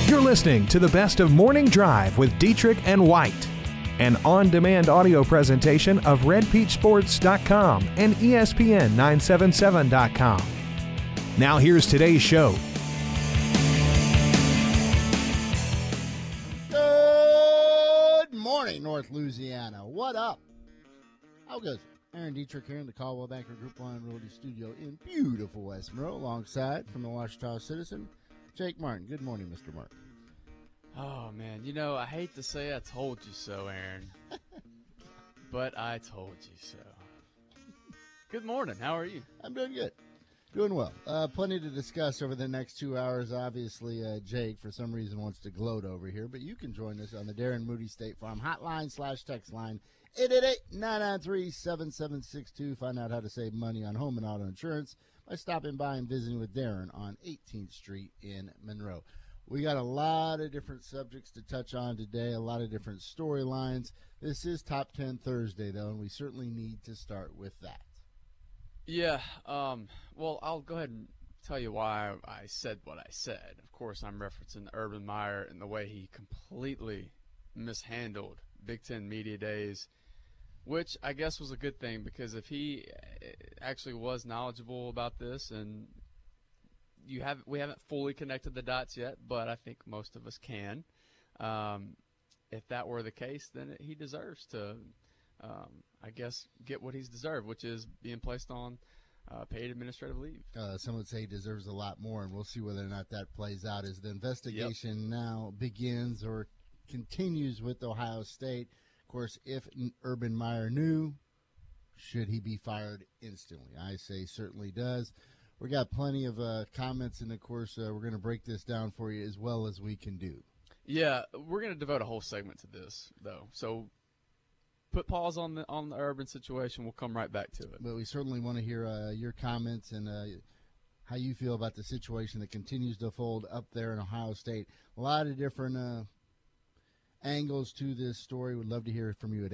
You're listening to the best of Morning Drive with Dietrich and White, an on-demand audio presentation of RedPeachSports.com and ESPN977.com. Now here's today's show. Good morning, North Louisiana. What up? How goes it? Aaron Dietrich here in the Caldwell Banker Group Line Realty Studio in beautiful West Monroe, alongside from the Ouachita Citizen, Jake Martin. Good morning, Mr. Martin. Oh, man. You know, I hate to say I told you so, Aaron. But I told you so. Good morning. How are you? I'm doing good. Doing well. Plenty to discuss over the next 2 hours. Obviously, Jake, for some reason, wants to gloat over here, but you can join us on the Darren Moody State Farm hotline/text line, 888-993-7762. Find out how to save money on home and auto insurance by stopping by and visiting with Darren on 18th Street in Monroe. We got a lot of different subjects to touch on today, a lot of different storylines. This is Top 10 Thursday, though, and we certainly need to start with that. Yeah. Well, I'll go ahead and tell you why I said what I said. Of course, I'm referencing Urban Meyer and the way he completely mishandled Big Ten Media Days, which I guess was a good thing, because if he actually was knowledgeable about this, and we haven't fully connected the dots yet, but I think most of us can. If that were the case, then he deserves to, I guess, get what he's deserved, which is being placed on paid administrative leave. Some would say he deserves a lot more, and we'll see whether or not that plays out as the investigation now begins or continues with Ohio State. Of course, if Urban Meyer knew, should he be fired instantly? I say certainly does. We got plenty of comments, and of course, we're going to break this down for you as well as we can do. Yeah, we're going to devote a whole segment to this, though. So put pause on the Urban situation. We'll come right back to it. But we certainly want to hear your comments and how you feel about the situation that continues to fold up there in Ohio State. A lot of different angles to this story. Would love to hear from you at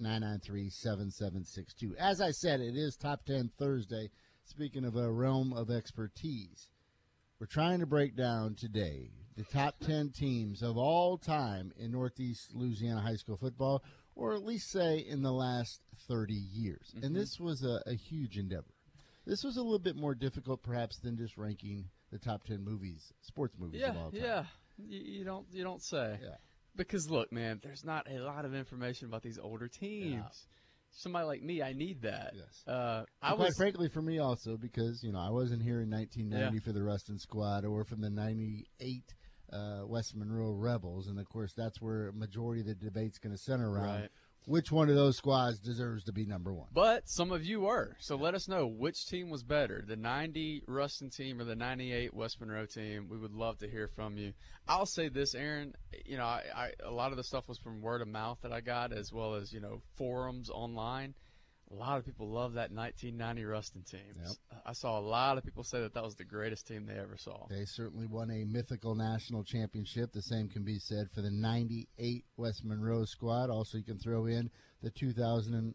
888-993-7762. As I said, it is Top 10 Thursday. Speaking of a realm of expertise, we're trying to break down today the top 10 teams of all time in Northeast Louisiana high school football, or at least say in the last 30 years. Mm-hmm. And this was a huge endeavor. This was a little bit more difficult perhaps than just ranking the top 10 sports movies of all time. Yeah, you don't say. Yeah. Because, look, man, there's not a lot of information about these older teams. Yeah. Somebody like me, I need that. Yes. Quite frankly, for me also, because, I wasn't here in 1990 for the Rustin Squad or from the 98 West Monroe Rebels. And, of course, that's where a majority of the debate's going to center around. Right. Which one of those squads deserves to be number one? But some of you were. So let us know which team was better, the 90 Rustin team or the 98 West Monroe team. We would love to hear from you. I'll say this, Aaron. I a lot of the stuff was from word of mouth that I got, as well as, forums online. A lot of people love that 1990 Rustin team. Yep. I saw a lot of people say that was the greatest team they ever saw. They certainly won a mythical national championship. The same can be said for the 98 West Monroe squad. Also, you can throw in the 2000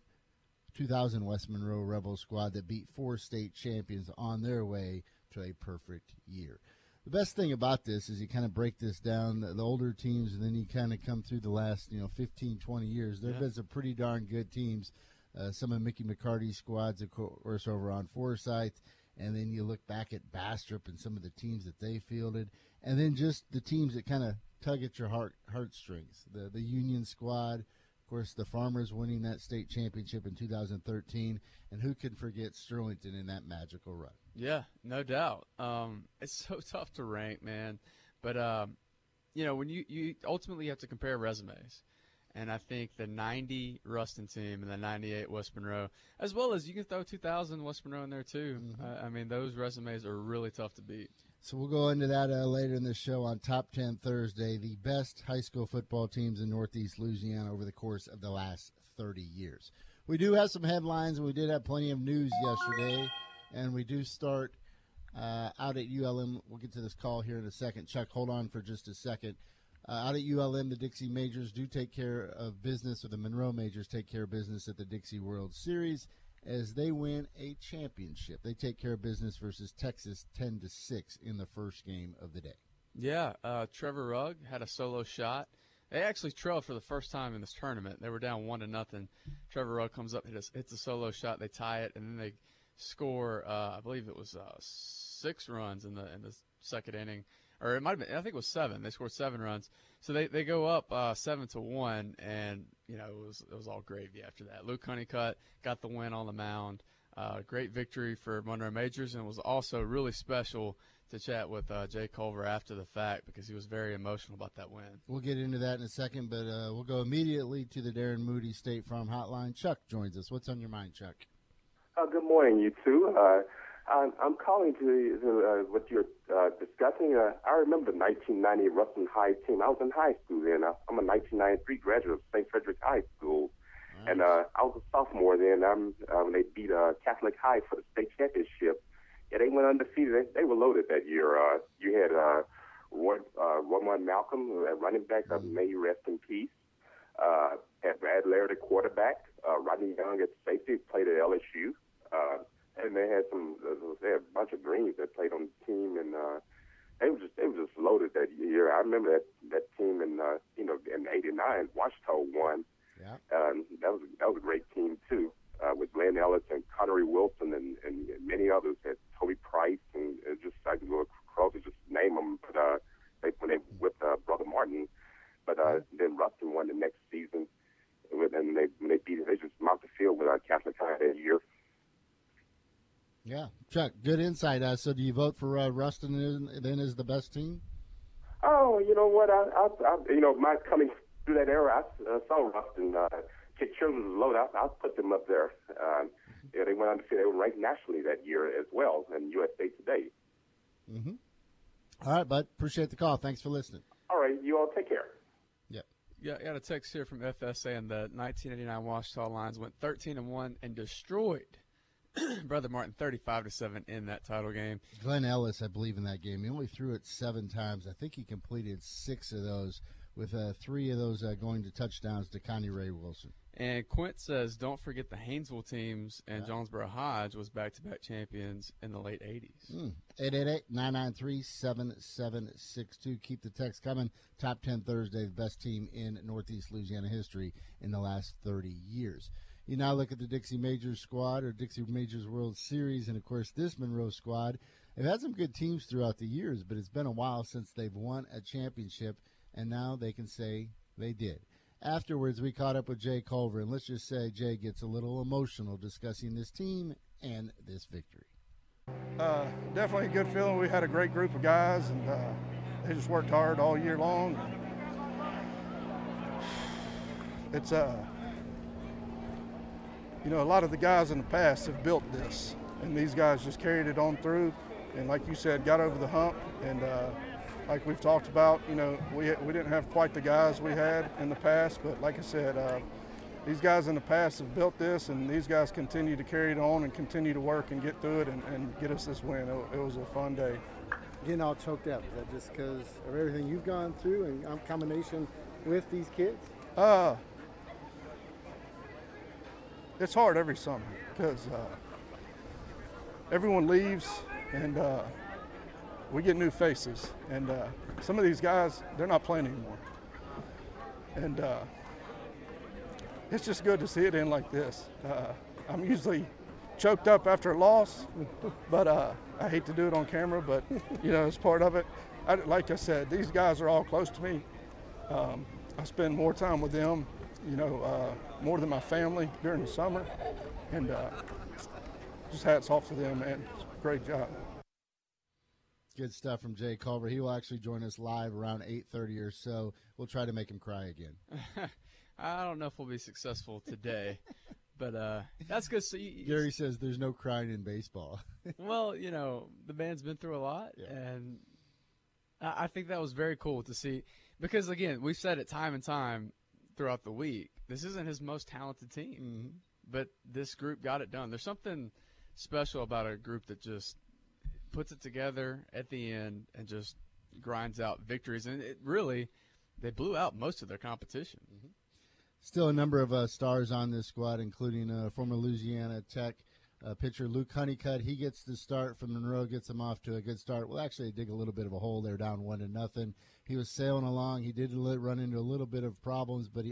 West Monroe Rebels squad that beat 4 state champions on their way to a perfect year. The best thing about this is you kind of break this down, the older teams, and then you kind of come through the last 15, 20 years. There have been some pretty darn good teams. Some of Mickey McCarty's squads, of course, over on Forsyth. And then you look back at Bastrop and some of the teams that they fielded. And then just the teams that kind of tug at your heartstrings. The Union squad, of course, the Farmers winning that state championship in 2013. And who can forget Sterlington in that magical run? Yeah, no doubt. It's so tough to rank, man. But, when you ultimately have to compare resumes. And I think the 90 Rustin team and the 98 West Monroe, as well as you can throw 2000 West Monroe in there too. Mm-hmm. Those resumes are really tough to beat. So we'll go into that later in the show on Top 10 Thursday, the best high school football teams in Northeast Louisiana over the course of the last 30 years. We do have some headlines, and we did have plenty of news yesterday, and we do start out at ULM. We'll get to this call here in a second. Chuck, hold on for just a second. Out at ULM, the Dixie Majors do take care of business, or the Monroe Majors take care of business at the Dixie World Series as they win a championship. They take care of business versus Texas 10-6 in the first game of the day. Yeah, Trevor Rugg had a solo shot. They actually trailed for the first time in this tournament. They were down 1-0. Trevor Rugg comes up, hits a solo shot. They tie it, and then they score. I believe it was 6 runs in the second inning, or it might have been. I think it was 7. They scored 7 runs, so they go up 7-1, and it was all gravy after that. Luke Honeycutt got the win on the mound. Great victory for Monroe Majors, and it was also really special to chat with Jay Culver after the fact because he was very emotional about that win. We'll get into that in a second, but we'll go immediately to the Darren Moody State Farm Hotline. Chuck joins us. What's on your mind, Chuck? Good morning, you two. I'm calling to what you're discussing. I remember the 1990 Ruston High team. I was in high school then. I'm a 1993 graduate of St. Frederick High School. Nice. And I was a sophomore then when they beat Catholic High for the state championship. Yeah, they went undefeated. They were loaded that year. You had Roman Malcolm, running back. May he rest in peace. Had Brad Laird at quarterback. Rodney Young at safety, played at LSU. And they had a bunch of greens that played on the team, and they were just loaded that year. I remember that team in '89. Washita won. Yeah. That was a great team too, with Glenn Ellis and Connery Wilson and many others. Had Toby Price and just I can go across and just name them. But when they with Brother Martin, but then Ruston won the next season. And when they beat it, they just mopped the field with Catholic High that year. Yeah, Chuck, good insight. So do you vote for Ruston then as the best team? Oh, you know what? My coming through that era, I saw Ruston. Kid Children was low. I'll put them up there. They went undefeated. They were ranked nationally that year as well in USA Today. Mm-hmm. All right, bud. Appreciate the call. Thanks for listening. All right, you all take care. Yep. Yeah, I got a text here from FS saying the 1989 Washita Lions went 13-1 and destroyed Brother Martin 35-7 in that title game. Glenn Ellis, I believe, in that game. He only threw it 7 times. I think he completed 6 of those, with 3 of those going to touchdowns to Connie Ray Wilson. And Quint says, don't forget the Haynesville teams and Jonesboro Hodge was back-to-back champions in the late 80s. 888-993-7762. Keep the text coming. Top 10 Thursday, the best team in Northeast Louisiana history in the last 30 years. You now look at the Dixie Majors squad, or Dixie Majors World Series, and, of course, this Monroe squad. They've had some good teams throughout the years, but it's been a while since they've won a championship, and now they can say they did. Afterwards, we caught up with Jay Culver, and let's just say Jay gets a little emotional discussing this team and this victory. Definitely a good feeling. We had a great group of guys, and they just worked hard all year long. It's a lot of the guys in the past have built this, and these guys just carried it on through, and like you said, got over the hump. And like we've talked about, we didn't have quite the guys we had in the past, but like I said, these guys in the past have built this, and these guys continue to carry it on and continue to work and get through it and get us this win. It was a fun day. Getting all choked up, is that just because of everything you've gone through and combination with these kids? It's hard every summer because everyone leaves and we get new faces. And some of these guys, they're not playing anymore. And it's just good to see it end like this. I'm usually choked up after a loss, but I hate to do it on camera, but, it's part of it. Like I said, these guys are all close to me. I spend more time with them, more than my family during the summer. And just hats off to them, man. Great job. Good stuff from Jay Culver. He will actually join us live around 8:30 or so. We'll try to make him cry again. I don't know if we'll be successful today, but that's good. So Gary says there's no crying in baseball. Well, the band's been through a lot, and I think that was very cool to see because, again, we've said it time and time throughout the week. This isn't his most talented team, but this group got it done. There's something special about a group that just puts it together at the end and just grinds out victories. And they blew out most of their competition. Still a number of stars on this squad, including former Louisiana Tech Pitcher Luke Honeycutt, he gets the start from Monroe, gets them off to a good start. Well, actually, they dig a little bit of a hole there, down 1-0. He was sailing along. He did run into a little bit of problems, but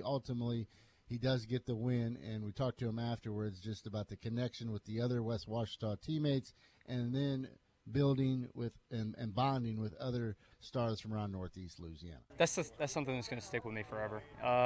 he does get the win. And we talked to him afterwards just about the connection with the other West Ouachita teammates, and then building with and bonding with other stars from around Northeast Louisiana. That's something that's going to stick with me forever.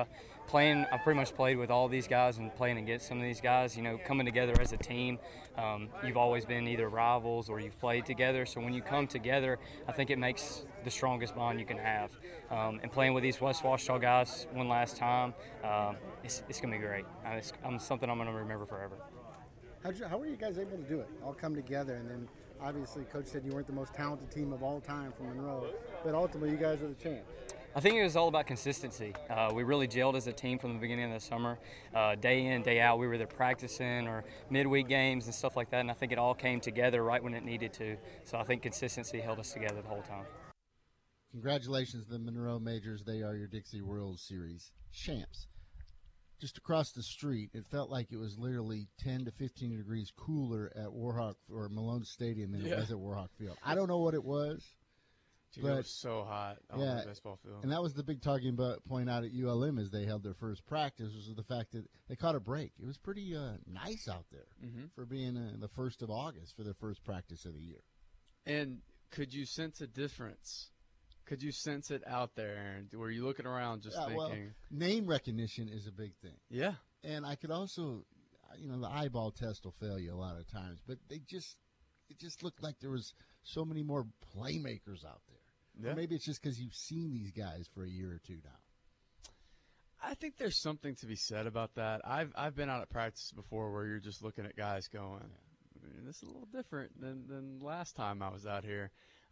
I've pretty much played with all these guys and playing against some of these guys. Coming together as a team, you've always been either rivals or you've played together. So when you come together, I think it makes the strongest bond you can have. And playing with these West Ouachita guys one last time, it's going to be great. It's something I'm going to remember forever. How were you guys able to do it? All come together, and then obviously Coach said you weren't the most talented team of all time from Monroe, but ultimately you guys are the champs. I think it was all about consistency. We really gelled as a team from the beginning of the summer. Day in, day out, we were either practicing or midweek games and stuff like that, and I think it all came together right when it needed to. So I think consistency held us together the whole time. Congratulations to the Monroe Majors. They are your Dixie World Series champs. Just across the street, it felt like it was literally 10 to 15 degrees cooler at Warhawk or Malone Stadium than it was at Warhawk Field. I don't know what it was. But it was so hot on the baseball field. And that was the big talking point out at ULM as they held their first practice, was the fact that they caught a break. It was pretty nice out there for being the 1st of August for their first practice of the year. And could you sense a difference? Could you sense it out there, Aaron? Were you looking around just thinking? Well, name recognition is a big thing. Yeah. And I could also, the eyeball test will fail you a lot of times, but it just looked like there was so many more playmakers out there. Yeah. Or maybe it's just because you've seen these guys for a year or two now. I think there's something to be said about that. I've been out at practice before where you're just looking at guys going, this is a little different than last time I was out here.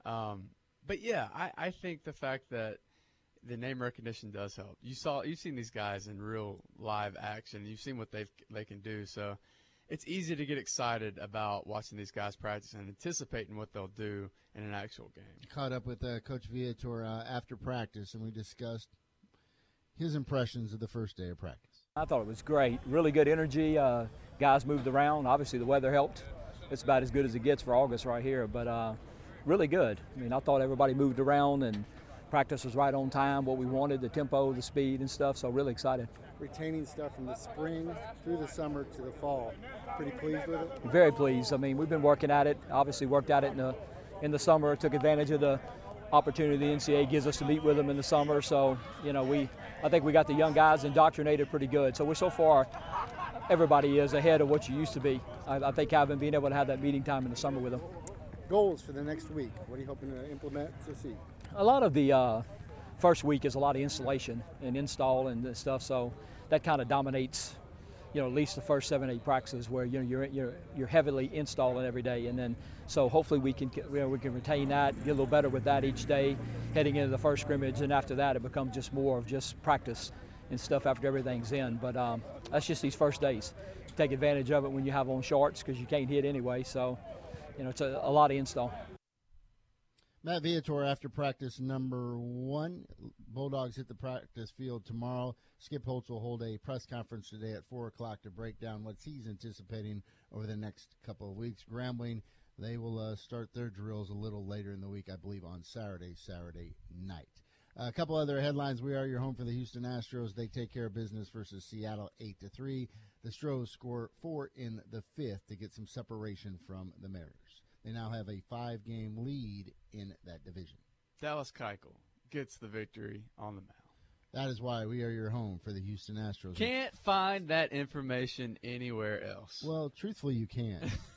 But yeah, I think the fact that the name recognition does help. You've seen these guys in real live action. You've seen what they can do. So it's easy to get excited about watching these guys practice and anticipating what they'll do in an actual game. Caught up with Coach Viator after practice, and we discussed his impressions of the first day of practice. I thought it was great. Really good energy. Guys moved around. Obviously, the weather helped. It's about as good as it gets for August right here, but really good. I mean, I thought everybody moved around and practice was right on time, what we wanted, the tempo, the speed and stuff, so really excited. Retaining stuff from the spring through the summer to the fall. Pretty pleased with it? Very pleased. I mean, we've been working at it, obviously worked at it in the summer, took advantage of the opportunity the NCAA gives us to meet with them in the summer, so, I think we got the young guys indoctrinated pretty good. So we're so far, everybody is ahead of what you used to be. I think having been able to have that meeting time in the summer with them. Goals for the next week. What are you hoping to implement to see? A lot of the first week is a lot of installation and install and stuff, so that kind of dominates, at least the first 7-8 practices where you're heavily installing every day, and then so hopefully we can retain that, get a little better with that each day, heading into the first scrimmage, and after that it becomes just more of just practice and stuff after everything's in. But that's just these first days. Take advantage of it when you have on shorts because you can't hit anyway, so. It's a lot of install. Matt Viator after practice number 1. Bulldogs hit the practice field tomorrow. Skip Holtz will hold a press conference today at 4 o'clock to break down what he's anticipating over the next couple of weeks. Grambling, they will start their drills a little later in the week, I believe on Saturday night. A couple other headlines. We are your home for the Houston Astros. They take care of business versus Seattle 8-3. The Stros score 4 in the 5th to get some separation from the Mariners. They now have a 5-game lead in that division. Dallas Keuchel gets the victory on the mound. That is why we are your home for the Houston Astros. Can't find that information anywhere else. Well, truthfully, you can.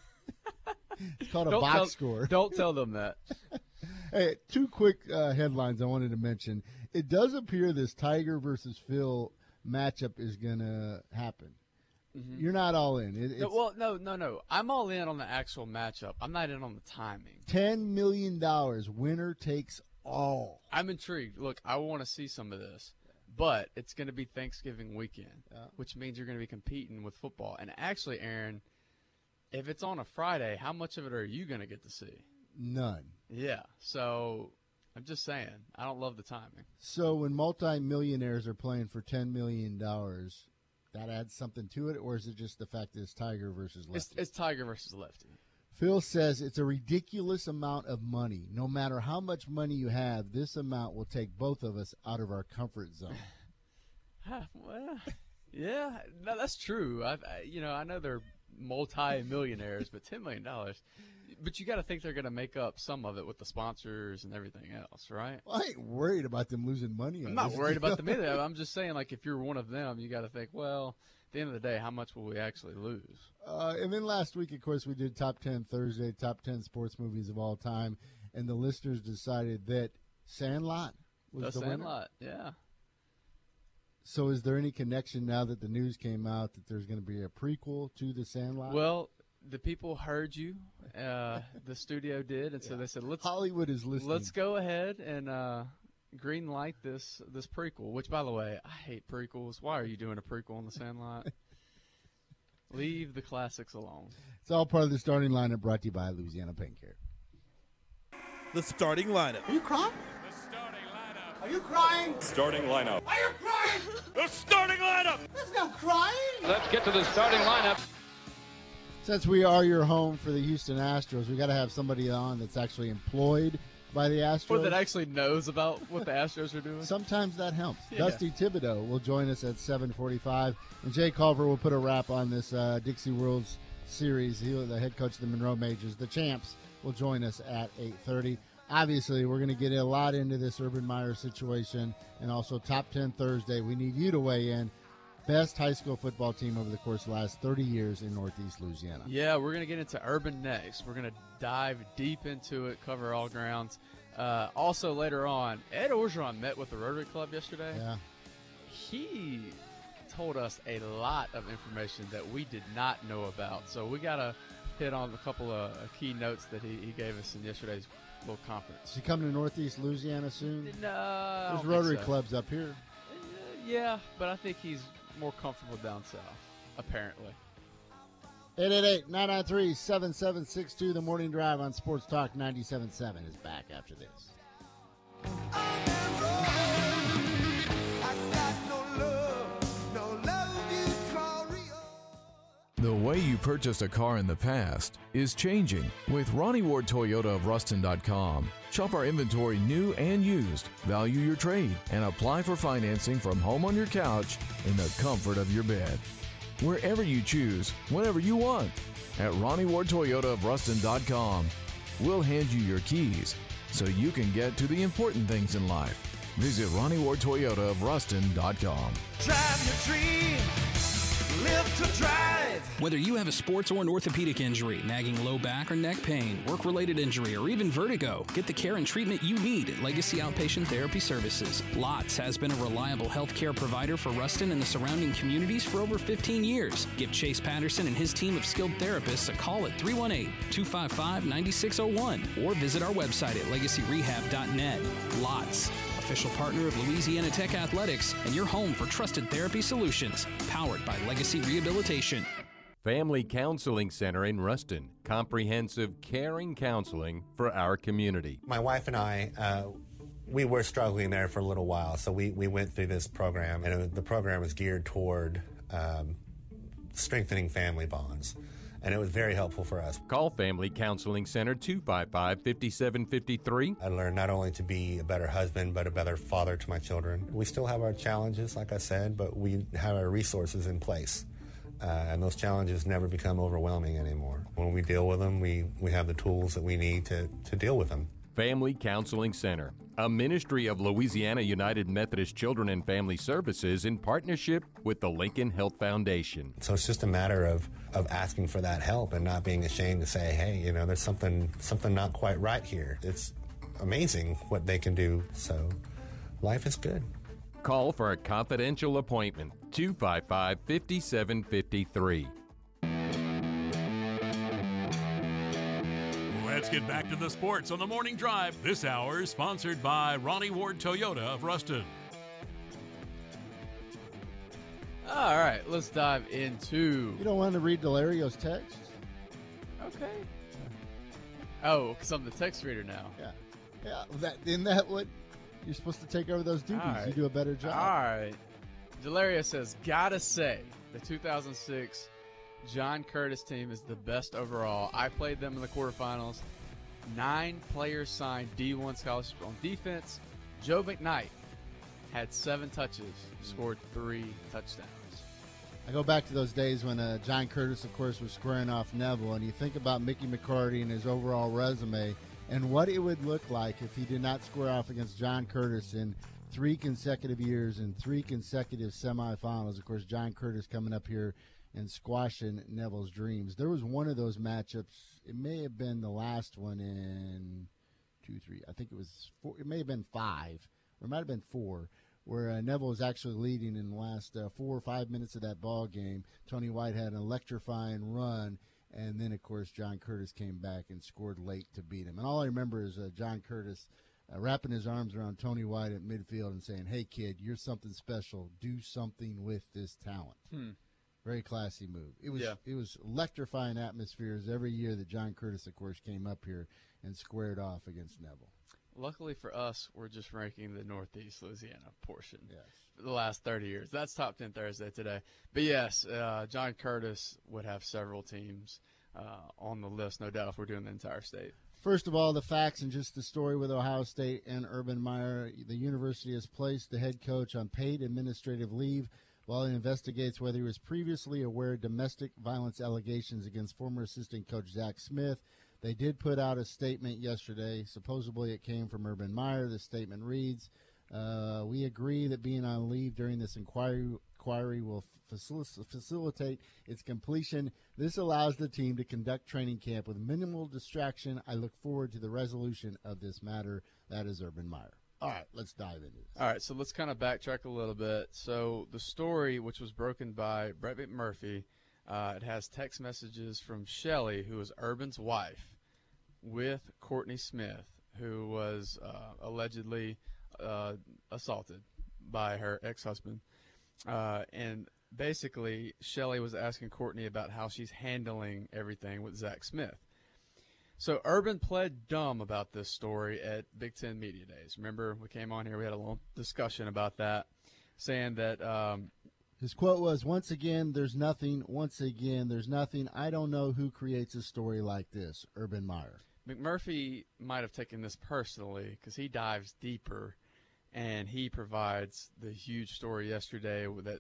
It's called a box score. Don't tell them that. Hey, 2 quick headlines I wanted to mention. It does appear this Tiger versus Phil matchup is going to happen. Mm-hmm. You're not all in. No. I'm all in on the actual matchup. I'm not in on the timing. $10 million. Winner takes all. I'm intrigued. Look, I want to see some of this. But it's going to be Thanksgiving weekend, which means you're going to be competing with football. And actually, Aaron, if it's on a Friday, how much of it are you going to get to see? None. Yeah. So I'm just saying, I don't love the timing. So when multimillionaires are playing for $10 million, that adds something to it, or is it just the fact that it's Tiger versus lefty? It's Tiger versus lefty. Phil says it's a ridiculous amount of money. No matter how much money you have, this amount will take both of us out of our comfort zone. Well, yeah, no, that's true. I know they're multi-millionaires, but $10 million. But you got to think they're going to make up some of it with the sponsors and everything else, right? Well, I ain't worried about them losing money on I'm not this worried deal. about them either. I'm just saying, like, if you're one of them, you got to think, well, at the end of the day, how much will we actually lose? And then last week, of course, we did Top 10 Thursday, Top 10 sports movies of all time, and the listeners decided that Sandlot was the winner. Sandlot, yeah. So is there any connection now that the news came out that there's going to be a prequel to the Sandlot? Well, the people heard you. The studio did, and so they said, Hollywood is listening. Let's go ahead and green light this prequel, which, by the way, I hate prequels. Why are you doing a prequel on The Sandlot? Leave the classics alone. It's all part of the starting lineup brought to you by Louisiana Pain Care. The starting lineup. Are you crying? The starting lineup. Are you crying? Starting lineup. Are you crying? The starting lineup. There's no crying. Let's get to the starting lineup. Since we are your home for the Houston Astros, we got to have somebody on that's actually employed by the Astros. Or that actually knows about what the Astros are doing. Sometimes that helps. Yeah. Dusty Thibodeau will join us at 7:45, and Jay Culver will put a wrap on this Dixie Worlds Series. The head coach of the Monroe Majors, the champs, will join us at 8:30. Obviously, we're going to get a lot into this Urban Meyer situation, and also Top 10 Thursday. We need you to weigh in. Best high school football team over the course of the last 30 years in Northeast Louisiana. Yeah, we're going to get into Urban next. We're going to dive deep into it, cover all grounds. Also, later on, Ed Orgeron met with the Rotary Club yesterday. Yeah. He told us a lot of information that we did not know about. So we got to hit on a couple of key notes that he gave us in yesterday's little conference. Is he coming to Northeast Louisiana soon? No, I There's don't Rotary think so. clubs up here. Yeah, but I think he's more comfortable down south, apparently. 888-993-7762. The Morning Drive on Sports Talk 97.7 is back after this. The way you purchased a car in the past is changing with Ronnie Ward Toyota of Ruston.com. Shop our inventory new and used, value your trade, and apply for financing from home on your couch in the comfort of your bed. Wherever you choose, whenever you want. At Ronnie Ward Toyota of Ruston.com, we'll hand you your keys so you can get to the important things in life. Visit Ronnie Ward Toyota of Ruston.com. Drive your dream. Live to drive. Whether you have a sports or an orthopedic injury, nagging low back or neck pain, work-related injury, or even vertigo, get the care and treatment you need at Legacy Outpatient Therapy Services. LOTS has been a reliable healthcare provider for Ruston and the surrounding communities for over 15 years. Give Chase Patterson and his team of skilled therapists a call at 318-255-9601 or visit our website at legacyrehab.net. LOTS, official partner of Louisiana Tech Athletics and your home for trusted therapy solutions, powered by Legacy Rehabilitation. Family Counseling Center in Ruston. Comprehensive, caring counseling for our community. My wife and I, we were struggling there for a little while, so we went through this program, and the program was geared toward strengthening family bonds, and it was very helpful for us. Call Family Counseling Center 255-5753. I learned not only to be a better husband, but a better father to my children. We still have our challenges, like I said, but we have our resources in place. And those challenges never become overwhelming anymore. When we deal with them, we have the tools that we need to deal with them. Family Counseling Center, a ministry of Louisiana United Methodist Children and Family Services in partnership with the Lincoln Health Foundation. So it's just a matter of asking for that help and not being ashamed to say, hey, you know, there's something not quite right here. It's amazing what they can do. So life is good. Call for a confidential appointment, 255-5753. Let's get back to the sports on the Morning Drive. This hour is sponsored by Ronnie Ward Toyota of Ruston. All right, let's dive into... You don't want to read Delario's text? Okay. Oh, because I'm the text reader now. Yeah. Isn't that what... You're supposed to take over those duties. Right. You do a better job. All right. Delaria says, gotta say, The 2006 John Curtis team is the best overall. I played them in the quarterfinals. 9 players signed D1 scholarship on defense. Joe McKnight had 7 touches, scored 3 touchdowns. I go back to those days when John Curtis, of course, was squaring off Neville, and you think about Mickey McCarty and his overall resume and what it would look like if he did not square off against John Curtis in 3 consecutive years and 3 consecutive semifinals. Of course, John Curtis coming up here and squashing Neville's dreams. There was one of those matchups. It may have been the last one in 2, 3. I think it was 4. It may have been 5, or it might have been 4. Where Neville was actually leading in the last 4 or 5 minutes of that ball game. Tony White had an electrifying run, and then, of course, John Curtis came back and scored late to beat him. And all I remember is John Curtis wrapping his arms around Tony White at midfield and saying, "Hey, kid, you're something special. Do something with this talent." Very classy move. It was electrifying atmospheres every year that John Curtis, of course, came up here and squared off against Neville. Luckily for us, we're just ranking the Northeast Louisiana portion for the last 30 years. That's Top 10 Thursday today. But, yes, John Curtis would have several teams on the list, no doubt, if we're doing the entire state. First of all, the facts and just the story with Ohio State and Urban Meyer. The university has placed the head coach on paid administrative leave while it investigates whether he was previously aware of domestic violence allegations against former assistant coach Zach Smith. They did put out a statement yesterday. Supposedly it came from Urban Meyer. The statement reads, we agree that being on leave during this inquiry will facilitate its completion. This allows the team to conduct training camp with minimal distraction. I look forward to the resolution of this matter. That is Urban Meyer. All right, let's dive into this. All right, so let's kind of backtrack a little bit. So the story, which was broken by Brett McMurphy, it has text messages from Shelly, who is Urban's wife, with Courtney Smith, who was allegedly assaulted by her ex-husband. And basically, Shelly was asking Courtney about how she's handling everything with Zach Smith. So Urban pled dumb about this story at Big Ten Media Days. Remember, we came on here, we had a little discussion about that, saying that his quote was, once again, there's nothing. Once again, there's nothing. I don't know who creates a story like this. Urban Meyer. McMurphy might have taken this personally because he dives deeper, and he provides the huge story yesterday that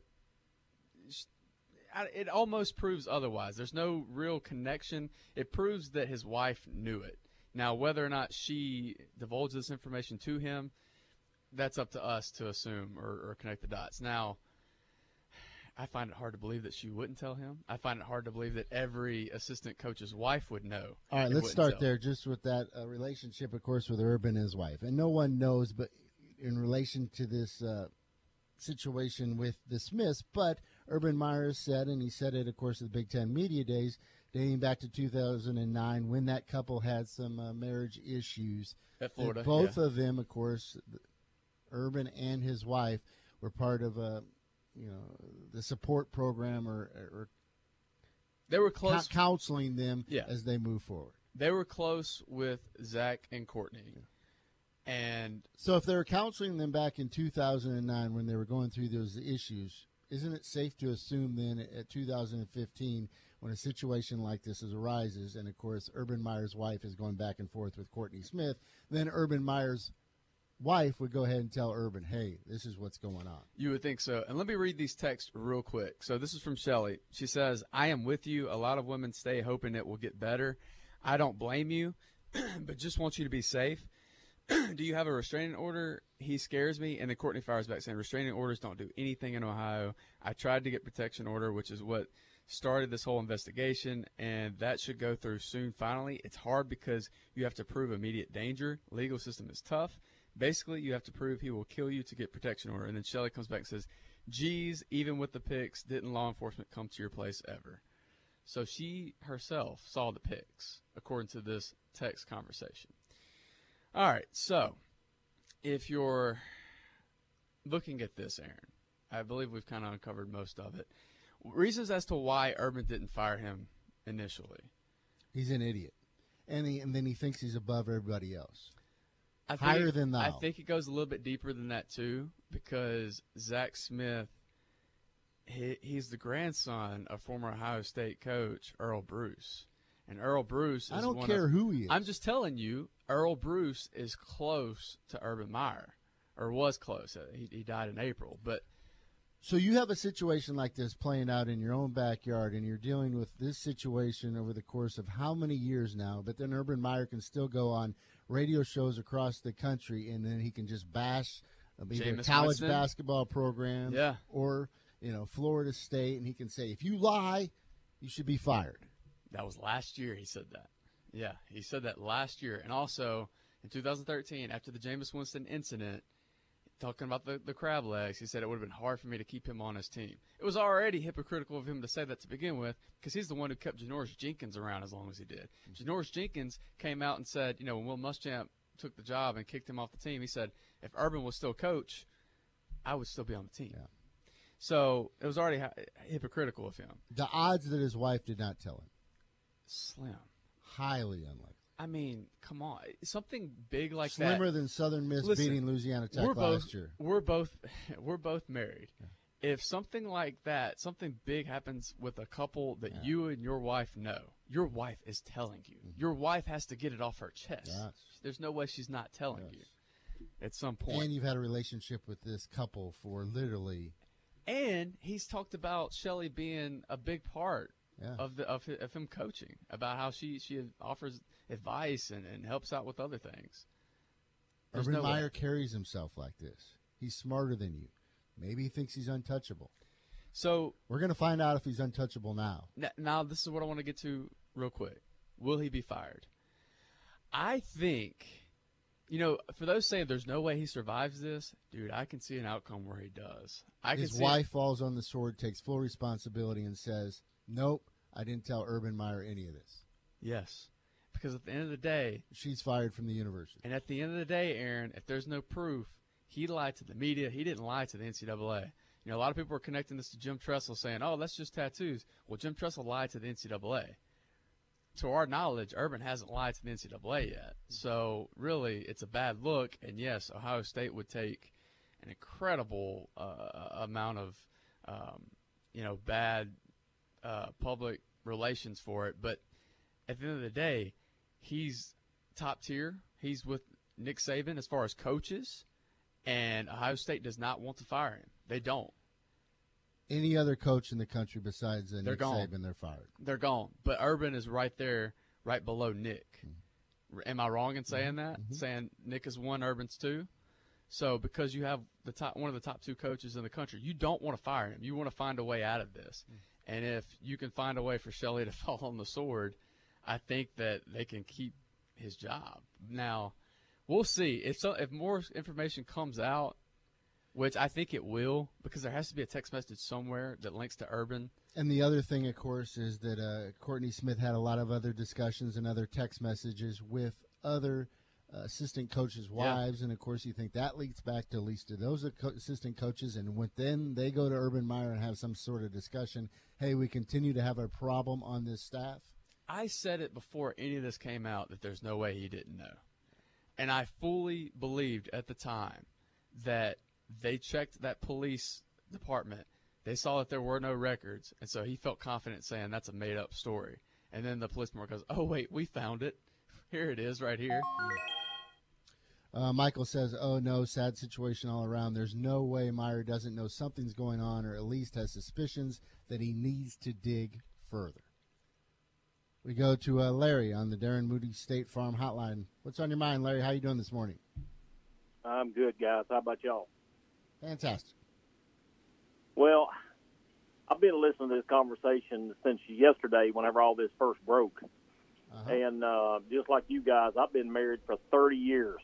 it almost proves otherwise. There's no real connection. It proves that his wife knew it. Now, whether or not she divulged this information to him, that's up to us to assume or connect the dots. Now, I find it hard to believe that she wouldn't tell him. I find it hard to believe that every assistant coach's wife would know. All right, let's start there just with that relationship, of course, with Urban and his wife. And no one knows but in relation to this situation with the Smiths, but Urban Meyer said, and he said it, of course, at the Big Ten Media Days, dating back to 2009 when that couple had some marriage issues. At Florida. Both of them, of course, Urban and his wife, were part of the support program or they were close counseling them as they move forward. They were close with Zach and Courtney. And so if they were counseling them back in 2009 when they were going through those issues, isn't it safe to assume then at 2015 when a situation like this arises, and of course Urban Meyer's wife is going back and forth with Courtney Smith, then Urban Meyer's wife would go ahead and tell Urban, hey, this is what's going on. You would think so. And let me read these texts real quick. So this is from Shelly. She says, I am with you. A lot of women stay hoping it will get better. I don't blame you, but just want you to be safe. Do you have a restraining order? He scares me. And then Courtney fires back saying, restraining orders don't do anything in Ohio. I tried to get protection order, which is what started this whole investigation, and that should go through soon finally. It's hard because you have to prove immediate danger. Legal system is tough. Basically, you have to prove he will kill you to get protection order. And then Shelly comes back and says, geez, even with the pics, didn't law enforcement come to your place ever? So she herself saw the pics, according to this text conversation. All right, so if you're looking at this, Aaron, I believe we've kind of uncovered most of it. Reasons as to why Urban didn't fire him initially. He's an idiot. And then he thinks he's above everybody else. Higher than thou. I think it goes a little bit deeper than that, too, because Zach Smith he's the grandson of former Ohio State coach Earl Bruce. And Earl Bruce is I don't care who he is. I'm just telling you, Earl Bruce is close to Urban Meyer, or was close. He died in April. But so you have a situation like this playing out in your own backyard, and you're dealing with this situation over the course of how many years now, but then Urban Meyer can still go on radio shows across the country, and then he can just bash either college basketball programs or Florida State, and he can say, if you lie, you should be fired. That was last year he said that. Yeah, he said that last year. And also in 2013, after the Jameis Winston incident, talking about the crab legs, he said it would have been hard for me to keep him on his team. It was already hypocritical of him to say that to begin with, because he's the one who kept Janoris Jenkins around as long as he did. Janoris Jenkins came out and said, when Will Muschamp took the job and kicked him off the team, he said, if Urban was still coach, I would still be on the team. Yeah. So it was already hypocritical of him. The odds that his wife did not tell him? Slim. Highly unlikely. I mean, come on. Something big like Slimmer that. Slimmer than Southern Miss beating Louisiana Tech last year. We're both married. Yeah. If something like that, something big happens with a couple that you and your wife know, your wife is telling you. Mm-hmm. Your wife has to get it off her chest. Yes. There's no way she's not telling you at some point. And you've had a relationship with this couple for literally. And he's talked about Shelly being a big part of him coaching, about how she offers advice and helps out with other things. Urban Meyer carries himself like this. He's smarter than you. Maybe he thinks he's untouchable. So we're going to find out if he's untouchable now. Now, this is what I want to get to real quick. Will he be fired? I think, for those saying there's no way he survives this, dude, I can see an outcome where he does. His wife falls on the sword, takes full responsibility, and says, nope, I didn't tell Urban Meyer any of this. Yes. Because at the end of the day, she's fired from the university. And at the end of the day, Aaron, if there's no proof, he lied to the media. He didn't lie to the NCAA. A lot of people are connecting this to Jim Tressel, saying, oh, that's just tattoos. Well, Jim Tressel lied to the NCAA. To our knowledge, Urban hasn't lied to the NCAA yet. So, really, it's a bad look. And, yes, Ohio State would take an incredible amount of, bad public relations for it. But at the end of the day, he's top tier. He's with Nick Saban as far as coaches, and Ohio State does not want to fire him. They don't. Any other coach in the country besides Nick Saban, they're fired. They're gone. But Urban is right there, right below Nick. Mm-hmm. Am I wrong in saying that? Mm-hmm. Saying Nick is 1, Urban's 2? So because you have one of the top 2 coaches in the country, you don't want to fire him. You want to find a way out of this. Mm-hmm. And if you can find a way for Shelly to fall on the sword, I think that they can keep his job. Now, we'll see. If more information comes out, which I think it will, because there has to be a text message somewhere that links to Urban. And the other thing, of course, is that Courtney Smith had a lot of other discussions and other text messages with other assistant coaches' wives. And, of course, you think that leads back to at least to those assistant coaches. And then they go to Urban Meyer and have some sort of discussion, hey, we continue to have a problem on this staff. I said it before any of this came out that there's no way he didn't know. And I fully believed at the time that they checked that police department. They saw that there were no records, and so he felt confident saying that's a made-up story. And then the police department goes, oh, wait, we found it. Here it is right here. Michael says, oh, no, sad situation all around. There's no way Meyer doesn't know something's going on or at least has suspicions that he needs to dig further. We go to Larry on the Darren Moody State Farm Hotline. What's on your mind, Larry? How you doing this morning? I'm good, guys. How about y'all? Fantastic. Well, I've been listening to this conversation since yesterday whenever all this first broke. Uh-huh. And just like you guys, I've been married for 30 years.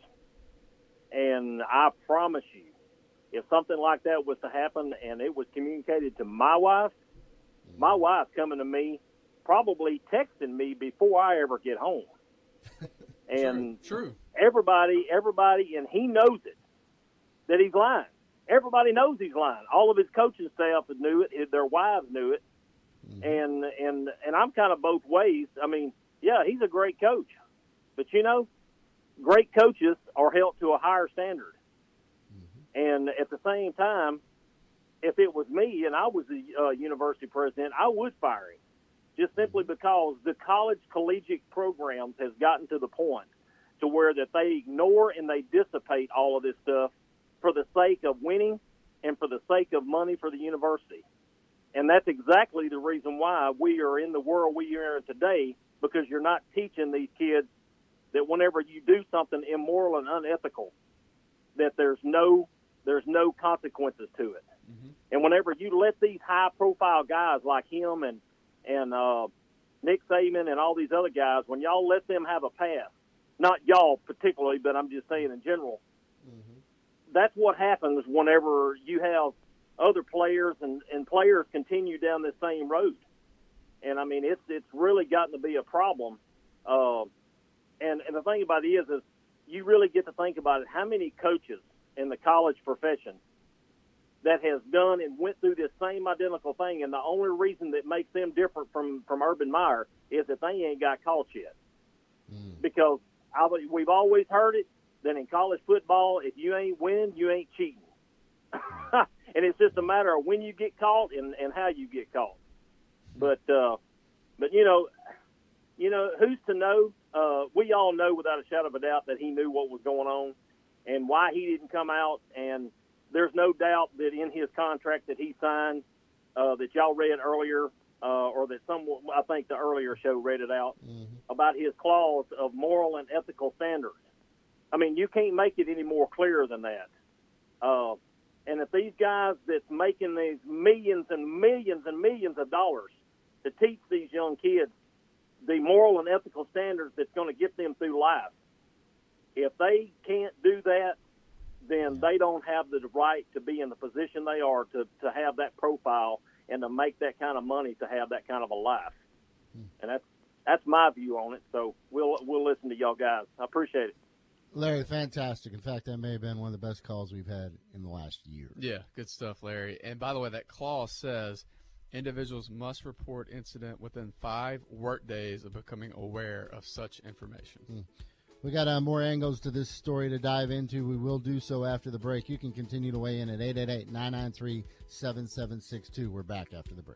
And I promise you, if something like that was to happen and it was communicated to my wife's coming to me, probably texting me before I ever get home. And true. Everybody, and he knows it, that he's lying. Everybody knows he's lying. All of his coaching staff knew it. Their wives knew it. Mm-hmm. And I'm kind of both ways. I mean, yeah, he's a great coach. But, great coaches are held to a higher standard. Mm-hmm. And at the same time, if it was me and I was the university president, I would fire him, just simply because the college collegiate programs has gotten to the point to where that they ignore and they dissipate all of this stuff for the sake of winning and for the sake of money for the university. And that's exactly the reason why we are in the world we are in today, because you're not teaching these kids that whenever you do something immoral and unethical, that there's no consequences to it. Mm-hmm. And whenever you let these high-profile guys like him and Nick Saban and all these other guys, when y'all let them have a pass, not y'all particularly, but I'm just saying in general, that's what happens whenever you have other players and players continue down this same road. And, I mean, it's really gotten to be a problem. And the thing about it is you really get to think about it, how many coaches in the college profession that has done and went through this same identical thing, and the only reason that makes them different from Urban Meyer is that they ain't got caught yet. Because we've always heard it, that in college football, if you ain't winning, you ain't cheating. And it's just a matter of when you get caught and how you get caught. But you know, who's to know? We all know without a shadow of a doubt that he knew what was going on and why he didn't come out. And there's no doubt that in his contract that he signed, that y'all read earlier, or that someone, I think the earlier show read it out, about his clause of moral and ethical standards. I mean, you can't make it any more clear than that. And if these guys that's making these millions and millions and millions of dollars to teach these young kids the moral and ethical standards that's going to get them through life, if they can't do that, then they don't have the right to be in the position they are to have that profile and to make that kind of money to have that kind of a life. And that's my view on it. So we'll listen to y'all guys. I appreciate it. Larry, fantastic. In fact, that may have been one of the best calls we've had in the last year. Yeah, good stuff, Larry. And by the way, that clause says individuals must report incident within 5 work days of becoming aware of such information. We got more angles to this story to dive into. We will do so after the break. You can continue to weigh in at 888-993-7762. We're back after the break.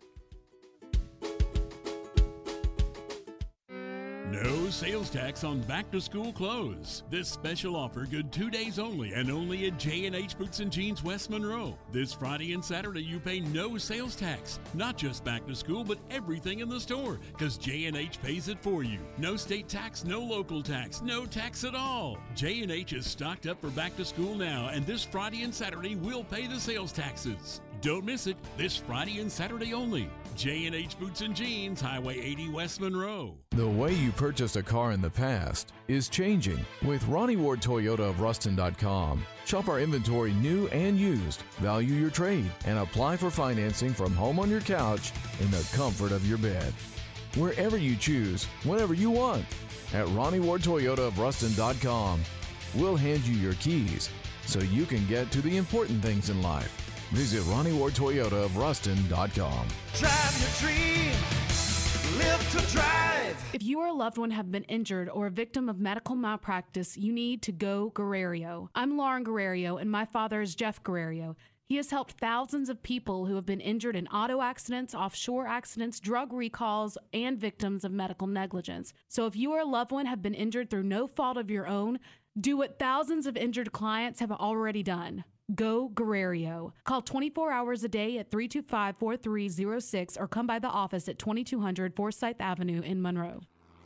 No sales tax on back-to-school clothes. This special offer good 2 days only and only at J&H Boots and Jeans West Monroe. This Friday and Saturday you pay no sales tax. Not just back-to-school, but everything in the store, because J&H pays it for you. No state tax, no local tax, no tax at all. J&H is stocked up for back-to-school now, and this Friday and Saturday we'll pay the sales taxes. Don't miss it, this Friday and Saturday only. J&H Boots and Jeans, Highway 80 West Monroe. The way you purchased a car in the past is changing with Ronnie Ward Toyota of Ruston.com. Shop our inventory new and used, value your trade, and apply for financing from home on your couch in the comfort of your bed. Wherever you choose, whenever you want. At Ronnie Ward Toyota of Ruston.com, we'll hand you your keys so you can get to the important things in life. Visit Ronnie Ward Toyota of Ruston.com. Drive your dream, live to drive. If you or a loved one have been injured or a victim of medical malpractice, you need to go Guerrero. I'm Lauren Guerrero, and my father is Jeff Guerrero. He has helped thousands of people who have been injured in auto accidents, offshore accidents, drug recalls, and victims of medical negligence. So if you or a loved one have been injured through no fault of your own, do what thousands of injured clients have already done. Go Guerrero. Call 24 hours a day at 325-4306 or come by the office at 2200 Forsyth Avenue in Monroe.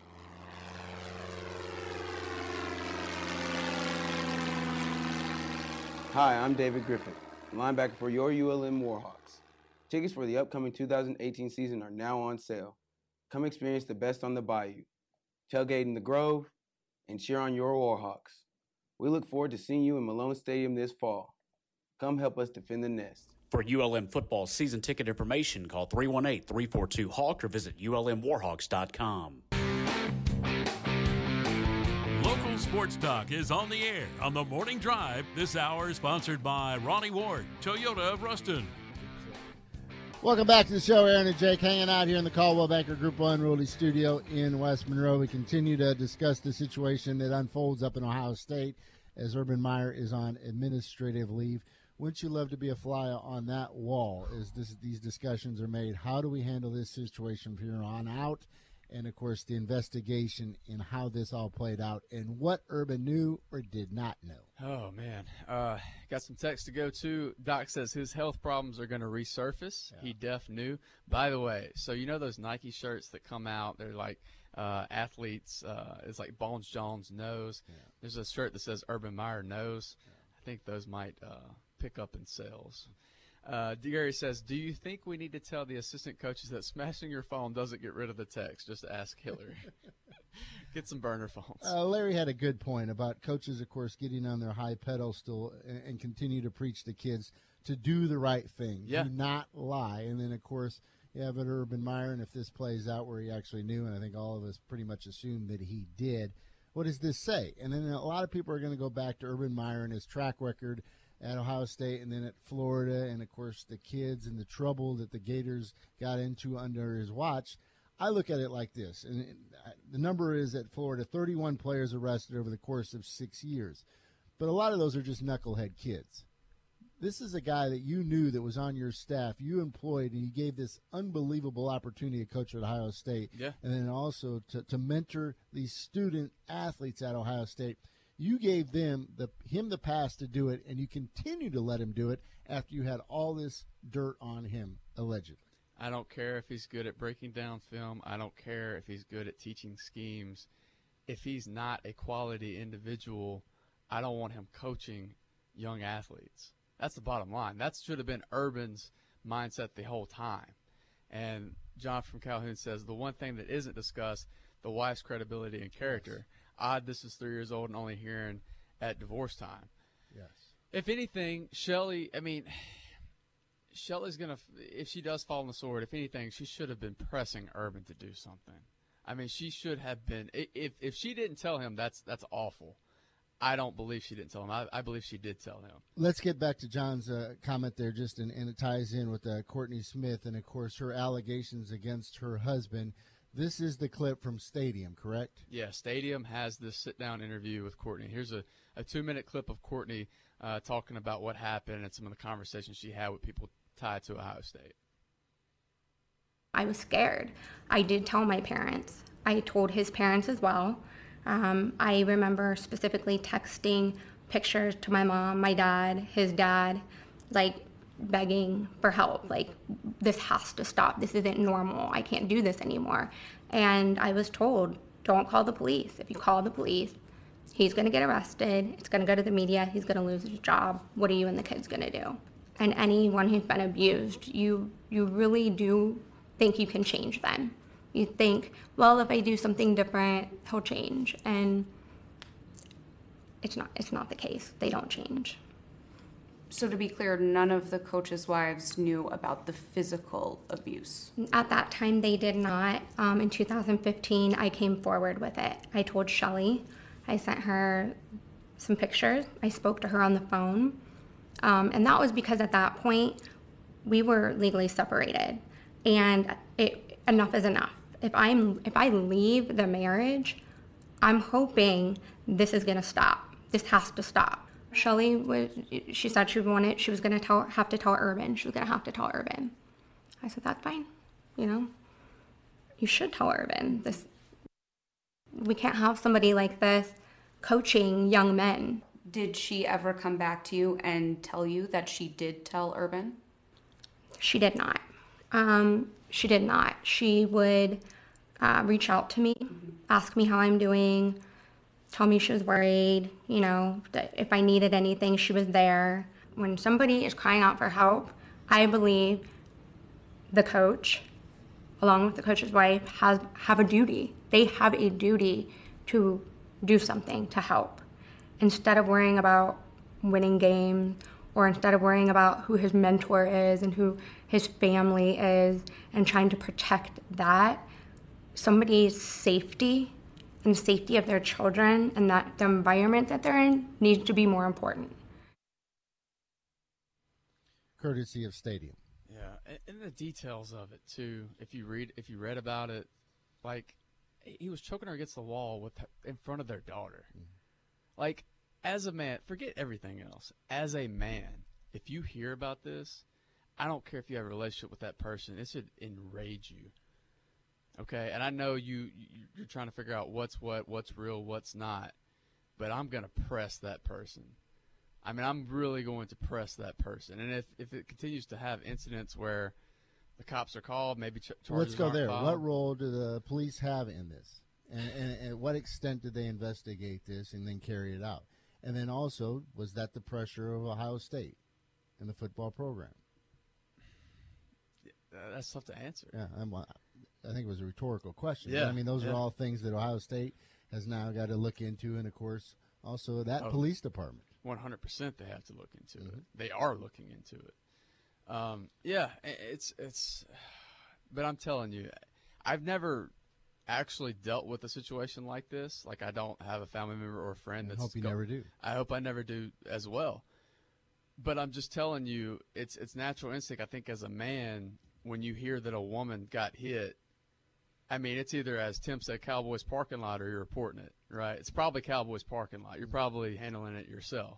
Hi, I'm David Griffin, linebacker for your ULM Warhawks. Tickets for the upcoming 2018 season are now on sale. Come experience the best on the Bayou, tailgate in the Grove, and cheer on your Warhawks. We look forward to seeing you in Malone Stadium this fall. Come help us defend the nest. For ULM football season ticket information, call 318-342-HAWK or visit ulmwarhawks.com. Local Sports Talk is on the air on the Morning Drive. This hour is sponsored by Ronnie Ward, Toyota of Ruston. Welcome back to the show. Aaron and Jake hanging out here in the Caldwell Banker Group 1 Ruley Studio in West Monroe. We continue to discuss the situation that unfolds up in Ohio State as Urban Meyer is on administrative leave. wouldn't you love to be a fly on that wall as these discussions are made? How do we handle this situation from here on out? And, of course, the investigation in how this all played out and what Urban knew or did not know. Oh, man. Got some text to go to. Doc says his health problems are going to resurface. Yeah. He def knew. By the way, so you know those Nike shirts that come out? They're like athletes. It's like Bones Jones knows. Yeah. There's a shirt that says Urban Meyer knows. Yeah. I think those might pick up in sales. Gary says, do you think we need to tell the assistant coaches that smashing your phone doesn't get rid of the text? Just ask Hillary. Get some burner phones. Larry had a good point about coaches, of course, getting on their high pedestal and continue to preach to kids to do the right thing, do not lie. And then, of course, you have Urban Meyer, and if this plays out where he actually knew, and I think all of us pretty much assumed that he did, what does this say? And then a lot of people are going to go back to Urban Meyer and his track record at Ohio State and then at Florida, and, of course, the kids and the trouble that the Gators got into under his watch. I look at it like this, and the number is at Florida, 31 players arrested over the course of 6 years. But a lot of those are just knucklehead kids. This is a guy that you knew that was on your staff, you employed, and you gave this unbelievable opportunity to coach at Ohio State, and then also to mentor these student athletes at Ohio State. You gave him the pass to do it, and you continue to let him do it after you had all this dirt on him, allegedly. I don't care if he's good at breaking down film. I don't care if he's good at teaching schemes. If he's not a quality individual, I don't want him coaching young athletes. That's the bottom line. That should have been Urban's mindset the whole time. And John from Calhoun says, the one thing that isn't discussed, the wife's credibility and character. Odd this is 3 years old and only hearing at divorce time. Yes. If anything, Shelly's going to, if she does fall on the sword, if anything, she should have been pressing Urban to do something. I mean, she should have been. If she didn't tell him, that's awful. I don't believe she didn't tell him. I believe she did tell him. Let's get back to John's comment there, and it ties in with Courtney Smith and, of course, her allegations against her husband. This is the clip from Stadium, correct? Yeah, Stadium has this sit-down interview with Courtney. Here's a 2-minute clip of Courtney talking about what happened and some of the conversations she had with people tied to Ohio State. I was scared. I did tell my parents. I told his parents as well. I remember specifically texting pictures to my mom, my dad, his dad, like begging for help, like, this has to stop. This isn't normal. I can't do this anymore. And I was told, don't call the police. If you call the police, he's going to get arrested. It's going to go to the media. He's going to lose his job. What are you and the kids going to do? And anyone who's been abused, you really do think you can change them. You think, well, if I do something different, he'll change. And it's not the case. They don't change. So to be clear, none of the coaches' wives knew about the physical abuse? At that time, they did not. In 2015, I came forward with it. I told Shelly. I sent her some pictures. I spoke to her on the phone. And that was because at that point, we were legally separated. And enough is enough. If I leave the marriage, I'm hoping this is going to stop. This has to stop. Shelly she said she was going to have to tell Urban. She was going to have to tell Urban. I said, that's fine. You should tell Urban. We can't have somebody like this coaching young men. Did she ever come back to you and tell you that she did tell Urban? She did not. She did not. She would reach out to me, ask me how I'm doing, tell me she was worried, that if I needed anything, she was there. When somebody is crying out for help, I believe the coach, along with the coach's wife, have a duty. They have a duty to do something to help. Instead of worrying about winning games, or instead of worrying about who his mentor is and who his family is and trying to protect that, somebody's safety and the safety of their children and that the environment that they're in needs to be more important. Courtesy of Stadium. Yeah, and the details of it too. If you read about it, like, he was choking her against the wall in front of their daughter. Mm-hmm. Like, as a man, forget everything else. As a man, if you hear about this, I don't care if you have a relationship with that person. It should enrage you. Okay? And I know you're trying to figure out what's what, what's real, what's not. But I'm going to press that person. I mean, I'm really going to press that person. And if it continues to have incidents where the cops are called, maybe charges Let's go aren't there. filed. What role do the police have in this? And what extent did they investigate this and then carry it out? And then also, was that the pressure of Ohio State in the football program? That's tough to answer. Yeah, I think it was a rhetorical question. Yeah, But, I mean, those yeah. are all things that Ohio State has now got to look into, and, of course, also that police department. 100% they have to look into it. They are looking into it. Yeah, it's but I'm telling you, I've never actually dealt with a situation like this. Like, I don't have a family member or a friend that's I hope you never do. I hope I never do as well. But I'm just telling you, it's natural instinct. I think as a man, when you hear that a woman got hit, I mean, it's either, as Tim said, Cowboys parking lot, or you're reporting it, right? It's probably Cowboys parking lot. You're probably handling it yourself.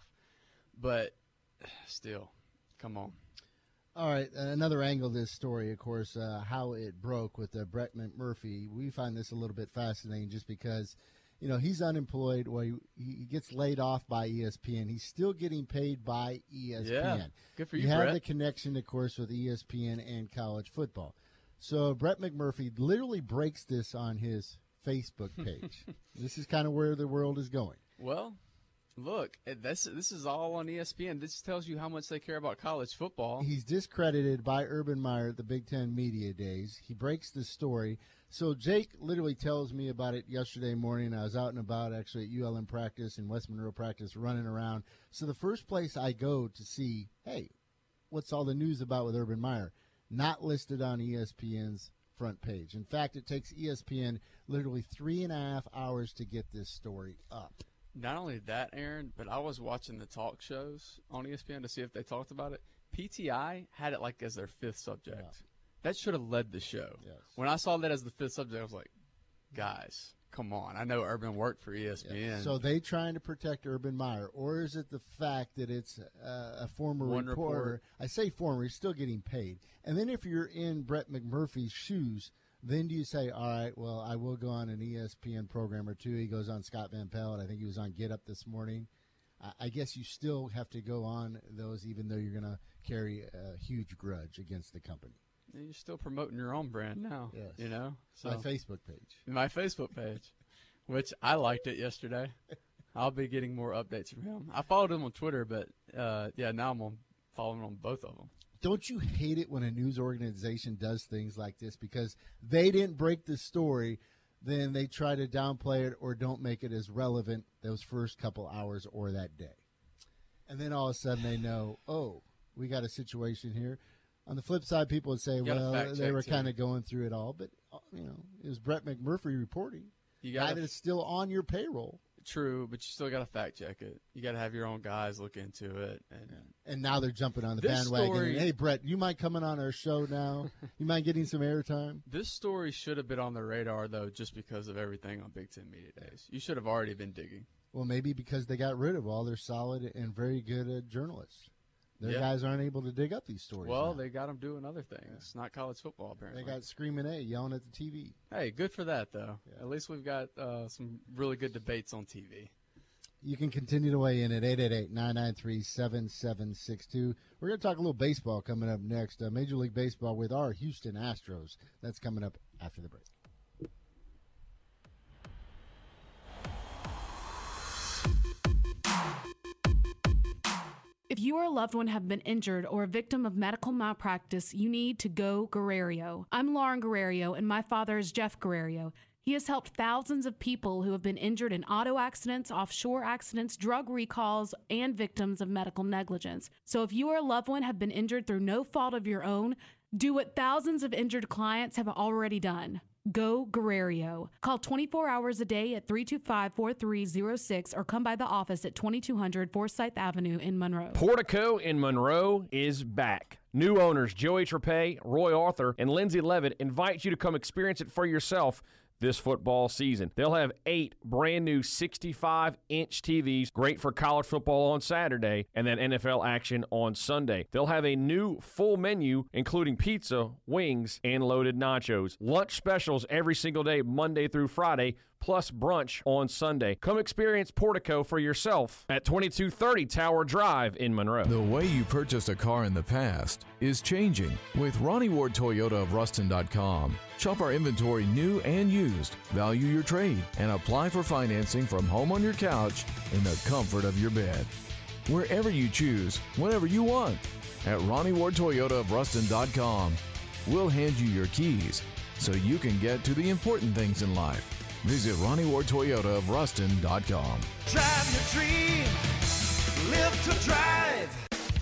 But still, come on. All right, another angle of this story, of course, how it broke with Brett McMurphy. We find this a little bit fascinating just because, you know, he's unemployed. Well, he gets laid off by ESPN. He's still getting paid by ESPN. Yeah, good for you, have Brett. the connection, of course, with ESPN and college football. So Brett McMurphy literally breaks this on his Facebook page. This is kind of where the world is going. Well, look, this is all on ESPN. This tells you how much they care about college football. He's discredited by Urban Meyer at the Big Ten Media Days. He breaks the story. So Jake literally tells me about it yesterday morning. I was out and about actually at ULM practice and West Monroe practice, running around. So the first place I go to see, hey, what's all the news about with Urban Meyer? Not listed on ESPN's front page. In fact, it takes ESPN literally 3.5 hours to get this story up. Not only that, Aaron, but I was watching the talk shows on ESPN to see if they talked about it. PTI had it like as their fifth subject. Yeah. That should have led the show. Yes. When I saw that as the fifth subject, I was like, guys, come on. I know Urban worked for ESPN. Yeah. So they trying to protect Urban Meyer, or is it the fact that it's a former reporter? I say former, he's still getting paid. And then if you're in Brett McMurphy's shoes, then do you say, all right, well, I will go on an ESPN program or two. He goes on Scott Van Pelt. I think he was on Get Up this morning. I guess you still have to go on those, even though you're going to carry a huge grudge against the company. You're still promoting your own brand now. Yes. You know? So My Facebook page. My Facebook page, which I liked it yesterday. I'll be getting more updates from him. I followed him on Twitter, but, now I'm following on both of them. Don't you hate it when a news organization does things like this because they didn't break the story, then they try to downplay it or don't make it as relevant those first couple hours or that day. And then all of a sudden they know, oh, we got a situation here. On the flip side, people would say, well, they were kind of going through it all. But, you know, it was Brett McMurphy reporting. You guy that is still on your payroll. True, but you still got to fact check it. You got to have your own guys look into it. And now they're jumping on the This bandwagon. story- Hey, Brett, you mind coming on our show now? You mind getting some airtime? This story should have been on the radar, though, just because of everything on Big Ten Media Days. You should have already been digging. Well, maybe because they got rid of all their solid and very good journalists. Their guys aren't able to dig up these stories. Well, now. they got them doing other things, not college football, apparently. They got Screaming A yelling at the TV. Hey, good for that, though. At least we've got some really good debates on TV. You can continue to weigh in at 888-993-7762. We're going to talk a little baseball coming up next. Major League Baseball with our Houston Astros. That's coming up after the break. If you or a loved one have been injured or a victim of medical malpractice, you need to go Guerrero. I'm Lauren Guerrero, and my father is Jeff Guerrero. He has helped thousands of people who have been injured in auto accidents, offshore accidents, drug recalls, and victims of medical negligence. So if you or a loved one have been injured through no fault of your own, do what thousands of injured clients have already done. Go Guerrero. Call 24 hours a day at 325-4306 or come by the office at 2200 Forsyth Avenue in Monroe. Portico in Monroe is back. New owners Joey Trepay, Roy Arthur, and Lindsay Levitt invite you to come experience it for yourself this football season. They'll have 8 brand new 65-inch TVs, great for college football on Saturday and then NFL action on Sunday. They'll have a new full menu, including pizza, wings, and loaded nachos. Lunch specials every single day, Monday through Friday, plus brunch on Sunday. Come experience Portico for yourself at 2230 Tower Drive in Monroe. The way you purchased a car in the past is changing with Ronnie Ward Toyota of Ruston.com. Shop our inventory new and used, value your trade, and apply for financing from home on your couch in the comfort of your bed. Wherever you choose, whenever you want. At Ronnie Ward Toyota of Ruston.com, we'll hand you your keys so you can get to the important things in life. Visit Ronnie Ward Toyota of Ruston.com. Drive your dream, live to drive.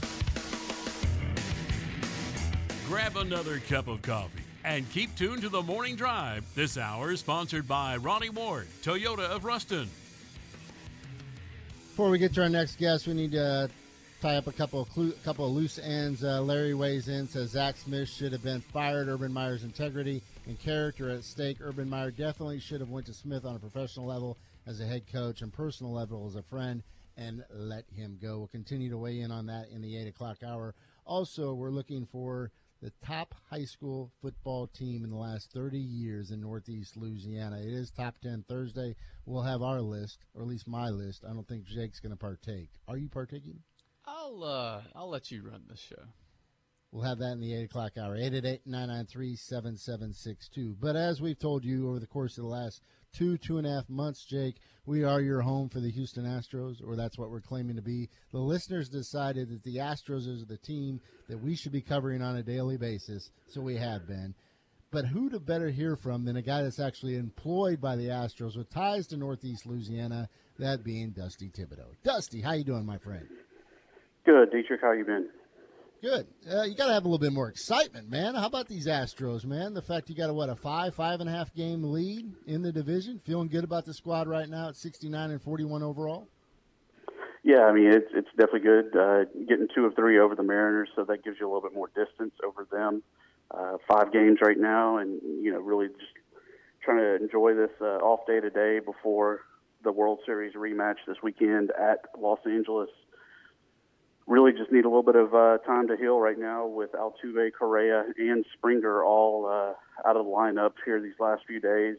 Grab another cup of coffee and keep tuned to the Morning Drive. This hour is sponsored by Ronnie Ward, Toyota of Ruston. Before we get to our next guest, we need to tie up a couple of loose ends. Larry weighs in, says Zach Smith should have been fired. Urban Meyer's integrity and character at stake. Urban Meyer definitely should have went to Smith on a professional level as a head coach and personal level as a friend and let him go. We'll continue to weigh in on that in the 8 o'clock hour. Also, we're looking for the top high school football team in the last 30 years in Northeast Louisiana. It is Top 10 Thursday. We'll have our list, or at least my list. I don't think Jake's going to partake. Are you partaking? I'll let you run this show. We'll have that in the 8 o'clock hour, 888-993-7762. But as we've told you over the course of the last 2.5 months, Jake, we are your home for the Houston Astros, or that's what we're claiming to be. The listeners decided that the Astros is the team that we should be covering on a daily basis, so we have been. But who to better hear from than a guy that's actually employed by the Astros with ties to Northeast Louisiana, that being Dusty Thibodeau. Dusty, how you doing, my friend? Good, Dietrich. How you been? Good. You got to have a little bit more excitement, man. How about these Astros, man? The fact you got a 5.5 game lead in the division. Feeling good about the squad right now at 69-41 overall. Yeah, I mean it's definitely good. Getting 2 of 3 over the Mariners, so that gives you a little bit more distance over them. 5 games right now, and really just trying to enjoy this off day today before the World Series rematch this weekend at Los Angeles. Really just need a little bit of time to heal right now with Altuve, Correa, and Springer all out of the lineup here these last few days.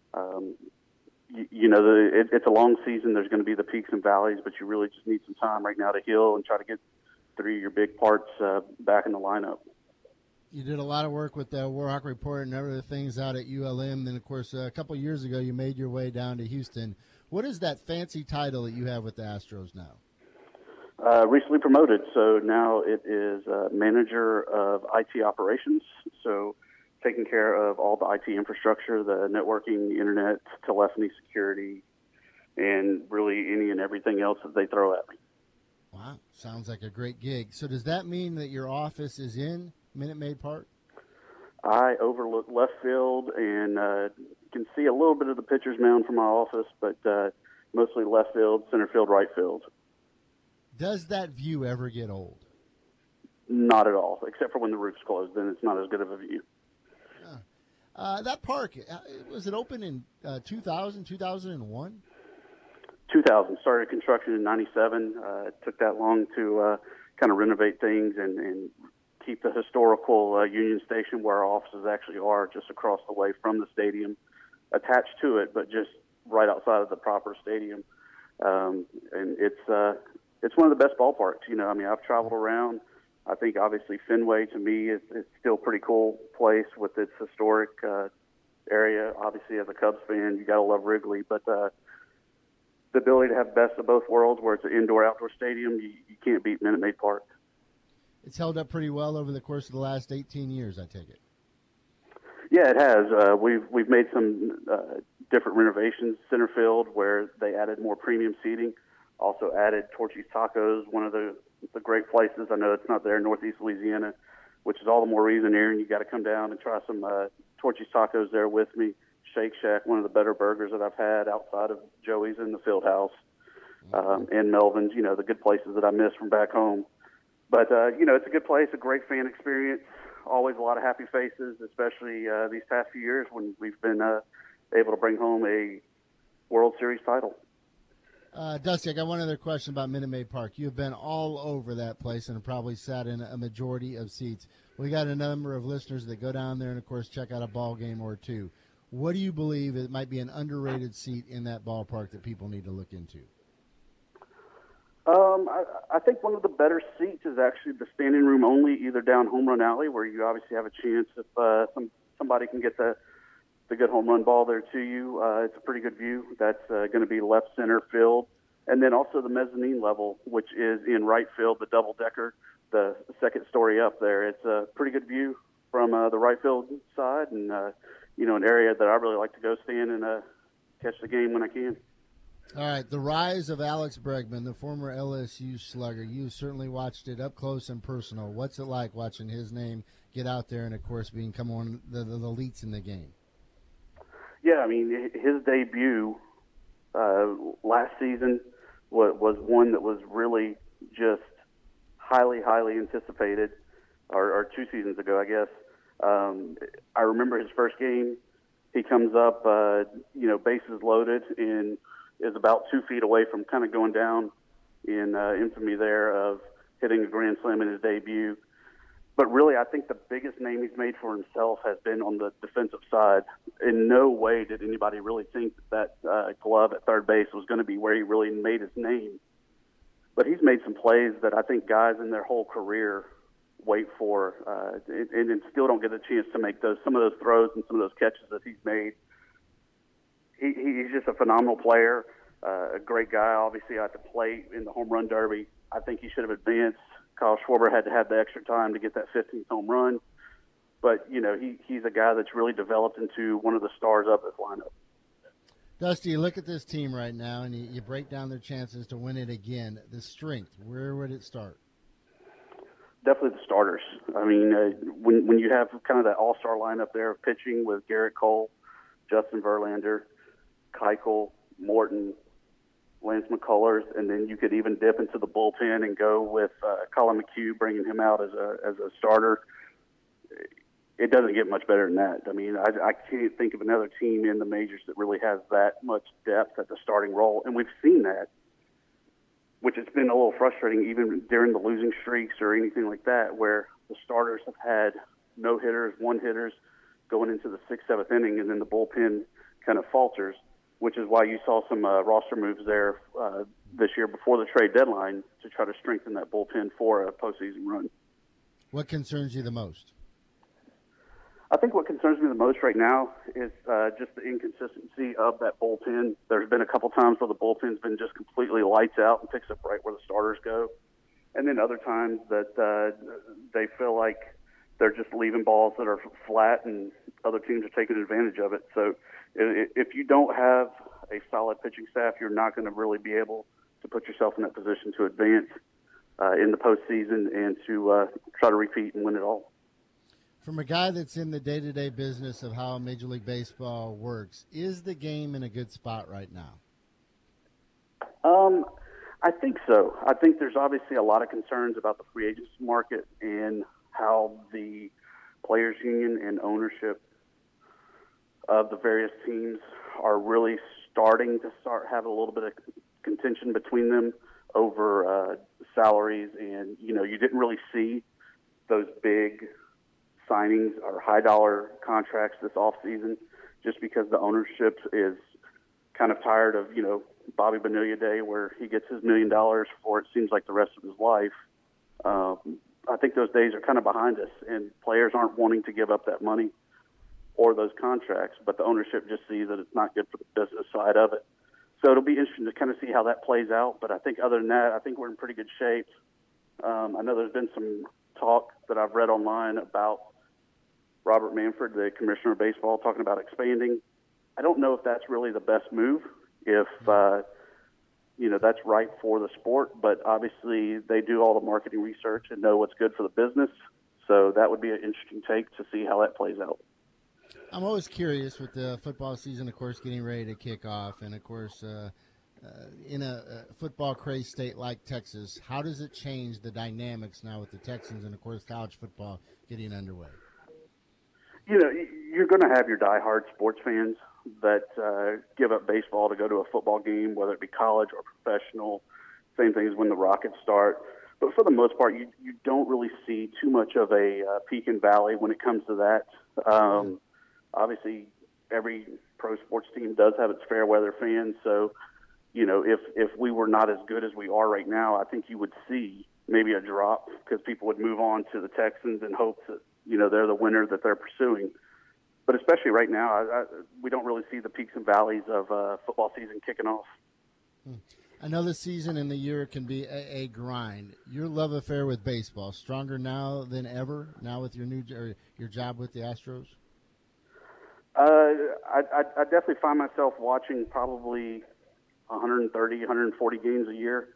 It's a long season. There's going to be the peaks and valleys, but you really just need some time right now to heal and try to get 3 of your big parts back in the lineup. You did a lot of work with the Warhawk Report and other things out at ULM. Then, of course, a couple of years ago, you made your way down to Houston. What is that fancy title that you have with the Astros now? Recently promoted, so now it is manager of IT operations, so taking care of all the IT infrastructure, the networking, the internet, telephony, security, and really any and everything else that they throw at me. Wow, sounds like a great gig. So does that mean that your office is in Minute Maid Park? I overlook left field and can see a little bit of the pitcher's mound from my office, but mostly left field, center field, right field. Does that view ever get old? Not at all, except for when the roof's closed. Then it's not as good of a view. That park, was it open in 2000, 2001? 2000. Started construction in 97. It took that long to kind of renovate things and keep the historical Union Station where our offices actually are, just across the way from the stadium, attached to it, but just right outside of the proper stadium. And it's one of the best ballparks. I've traveled around. I think obviously Fenway to me is still a pretty cool place with its historic area. Obviously, as a Cubs fan, you got to love Wrigley, but the ability to have best of both worlds, where it's an indoor-outdoor stadium, you can't beat Minute Maid Park. It's held up pretty well over the course of the last 18 years, I take it. Yeah, it has. We've made some different renovations. Center field, where they added more premium seating. Also added Torchy's Tacos, one of the great places. I know it's not there in Northeast Louisiana, which is all the more reason, Aaron, you got to come down and try some Torchy's Tacos there with me. Shake Shack, one of the better burgers that I've had outside of Joey's in the Field House, and Melvin's, the good places that I miss from back home. But, it's a good place, a great fan experience, always a lot of happy faces, especially these past few years when we've been able to bring home a World Series title. Dusty, I got one other question about Minute Maid Park. You've been all over that place and have probably sat in a majority of seats. We got a number of listeners that go down there and, of course, check out a ball game or two. What do you believe it might be an underrated seat in that ballpark that people need to look into? I think one of the better seats is actually the standing room only, either down Home Run Alley, where you obviously have a chance if somebody can get the good home run ball there to you. It's a pretty good view. That's going to be left center field. And then also the mezzanine level, which is in right field, the double-decker, the second story up there. It's a pretty good view from the right field side and, an area that I really like to go stand and catch the game when I can. All right, the rise of Alex Bregman, the former LSU slugger. You certainly watched it up close and personal. What's it like watching his name get out there and, of course, become one of the elites in the game? Yeah, I mean, his debut last season was one that was really just highly, highly anticipated, or 2 seasons ago, I guess. I remember his first game. He comes up, bases loaded, and is about 2 feet away from kind of going down in infamy there of hitting a grand slam in his debut. But really, I think the biggest name he's made for himself has been on the defensive side. In no way did anybody really think that glove at third base was going to be where he really made his name. But he's made some plays that I think guys in their whole career wait for and still don't get a chance to make some of those throws and some of those catches that he's made. He's just a phenomenal player, a great guy, obviously, at the plate in the home run derby. I think he should have advanced. Kyle Schwarber had to have the extra time to get that 15th home run. But, he's a guy that's really developed into one of the stars of this lineup. Dusty, you look at this team right now, and you break down their chances to win it again. The strength, where would it start? Definitely the starters. I mean, when you have kind of that all-star lineup there of pitching with Garrett Cole, Justin Verlander, Keuchel, Morton, Lance McCullers, and then you could even dip into the bullpen and go with Colin McHugh, bringing him out as a starter. It doesn't get much better than that. I mean, I can't think of another team in the majors that really has that much depth at the starting role, and we've seen that, which has been a little frustrating even during the losing streaks or anything like that, where the starters have had no-hitters, one-hitters going into the 6th, 7th inning, and then the bullpen kind of falters, which is why you saw some roster moves there this year before the trade deadline to try to strengthen that bullpen for a postseason run. What concerns you the most? I think what concerns me the most right now is just the inconsistency of that bullpen. There's been a couple times where the bullpen's been just completely lights out and picks up right where the starters go. And then other times that they feel like they're just leaving balls that are flat and other teams are taking advantage of it. So if you don't have a solid pitching staff, you're not going to really be able to put yourself in that position to advance in the postseason and to try to repeat and win it all. From a guy that's in the day-to-day business of how Major League Baseball works, is the game in a good spot right now? I think so. I think there's obviously a lot of concerns about the free agency market and how the players' union and ownership of the various teams are really starting to have a little bit of contention between them over salaries. And, you didn't really see those big signings or high-dollar contracts this offseason just because the ownership is kind of tired of, Bobby Bonilla Day where he gets his $1 million for it seems like the rest of his life. I think those days are kind of behind us, and players aren't wanting to give up that money or those contracts, but the ownership just sees that it's not good for the business side of it. So it'll be interesting to kind of see how that plays out, but I think other than that, I think we're in pretty good shape. I know there's been some talk that I've read online about Robert Manfred, the commissioner of baseball, talking about expanding. I don't know if that's really the best move, if that's right for the sport, but obviously they do all the marketing research and know what's good for the business. So that would be an interesting take to see how that plays out. I'm always curious with the football season, of course, getting ready to kick off, and of course, in a football crazed state like Texas, how does it change the dynamics now with the Texans and, of course, college football getting underway? You're going to have your diehard sports fans that give up baseball to go to a football game, whether it be college or professional. Same thing as when the Rockets start. But for the most part, you don't really see too much of a peak and valley when it comes to that. Obviously, every pro sports team does have its fair weather fans. So, if we were not as good as we are right now, I think you would see maybe a drop because people would move on to the Texans in hopes that, they're the winner that they're pursuing. But especially right now, we don't really see the peaks and valleys of football season kicking off. I know the season and the year can be a grind. Your love affair with baseball, stronger now than ever, now with your job with the Astros? I definitely find myself watching probably 130, 140 games a year.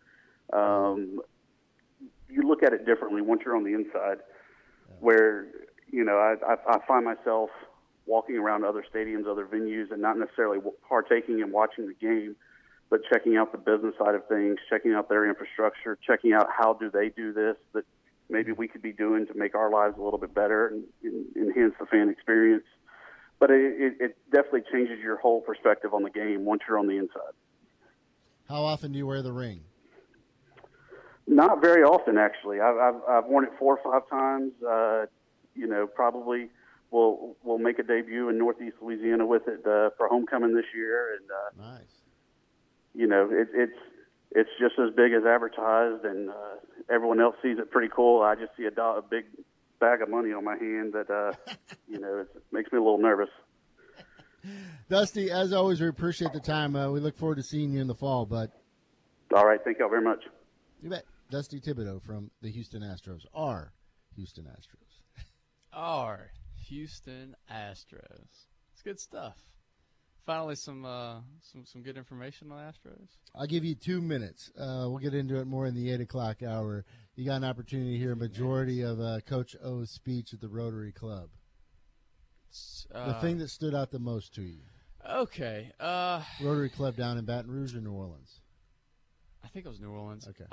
You look at it differently once you're on the inside, where, I find myself walking around other stadiums, other venues, and not necessarily partaking in watching the game, but checking out the business side of things, checking out their infrastructure, checking out how do they do this that maybe we could be doing to make our lives a little bit better and enhance the fan experience. But it definitely changes your whole perspective on the game once you're on the inside. How often do you wear the ring? Not very often, actually. I've worn it 4 or 5 times. Probably we'll make a debut in Northeast Louisiana with it for homecoming this year, and nice. It's just as big as advertised, and everyone else sees it pretty cool. I just see a big bag of money on my hand that it makes me a little nervous. Dusty, as always, we appreciate the time. We look forward to seeing you in the fall, bud. All right, thank you all very much. You bet. Dusty Thibodeau from the Houston Astros. Our Houston Astros. Our Houston Astros. It's good stuff. Finally, some good information on Astros. I'll give you 2 minutes. We'll get into it more in the 8 o'clock hour. You got an opportunity to hear a majority of Coach O's speech at the Rotary Club. The thing that stood out the most to you. Okay. Rotary Club down in Baton Rouge or New Orleans? I think it was New Orleans. Okay.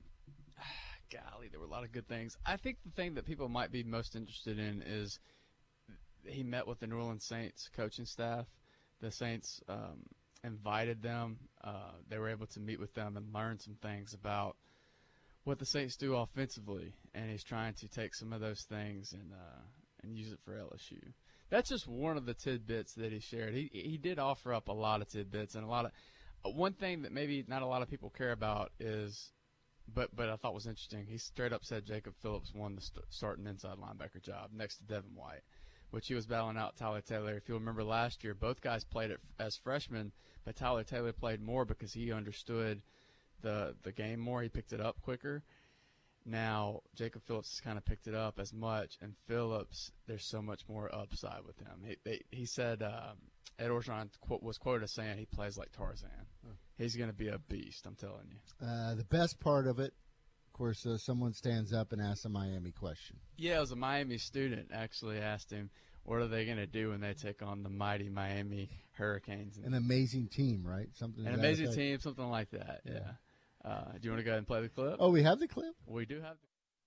Golly, there were a lot of good things. I think the thing that people might be most interested in is he met with the New Orleans Saints coaching staff. The Saints invited them. They were able to meet with them and learn some things about what the Saints do offensively, and he's trying to take some of those things and use it for LSU. That's just one of the tidbits that he shared. He did offer up a lot of tidbits and a lot of one thing that maybe not a lot of people care about is, but I thought was interesting. He straight up said Jacob Phillips won the starting inside linebacker job next to Devin White, which he was battling out Tyler Taylor. If you'll remember last year, both guys played it as freshmen, but Tyler Taylor played more because he understood the game more. He picked it up quicker. Now, Jacob Phillips has kind of picked it up as much, and Phillips, there's so much more upside with him. He said Ed Orgeron was quoted as saying he plays like Tarzan. He's going to be a beast, I'm telling you. The best part of it, of course, someone stands up and asks a Miami question. Yeah, it was a Miami student actually asked him, what are they going to do when they take on the mighty Miami Hurricanes? An amazing team, right? An amazing team, something like that, yeah. Do you want to go ahead and play the clip? Oh, we have the clip? We do have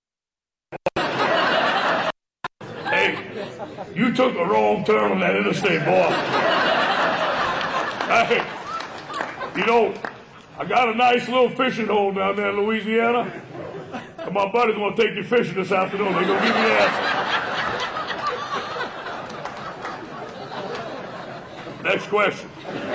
the Hey, you took a wrong turn on that interstate, boy. Hey, I got a nice little fishing hole down there in Louisiana, and my buddy's going to take you fishing this afternoon. They're going to give you the answer. Next question.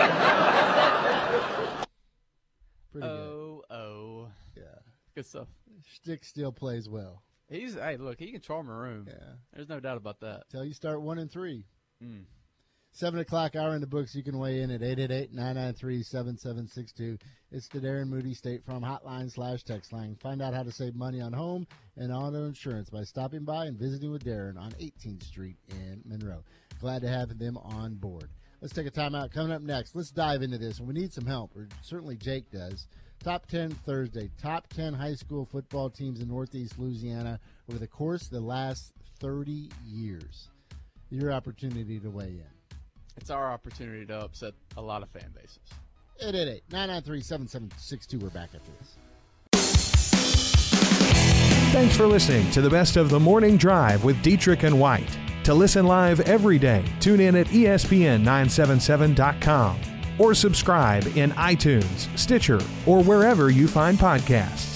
Pretty good. Yeah. Good stuff. Stick still plays well. Hey, look, he can charm a room. Yeah. There's no doubt about that. Till you start 1 and 3. 7 o'clock hour in the books. You can weigh in at 888-993-7762. It's the Darren Moody State Farm hotline/text line. Find out how to save money on home and auto insurance by stopping by and visiting with Darren on 18th Street in Monroe. Glad to have them on board. Let's take a timeout. Coming up next, let's dive into this. We need some help, or certainly Jake does. Top 10 Thursday. Top 10 high school football teams in Northeast Louisiana over the course of the last 30 years. Your opportunity to weigh in. It's our opportunity to upset a lot of fan bases. 888-993-7762. We're back after this. Thanks for listening to the Best of the Morning Drive with Dietrich and White. To listen live every day, tune in at ESPN977.com or subscribe in iTunes, Stitcher, or wherever you find podcasts.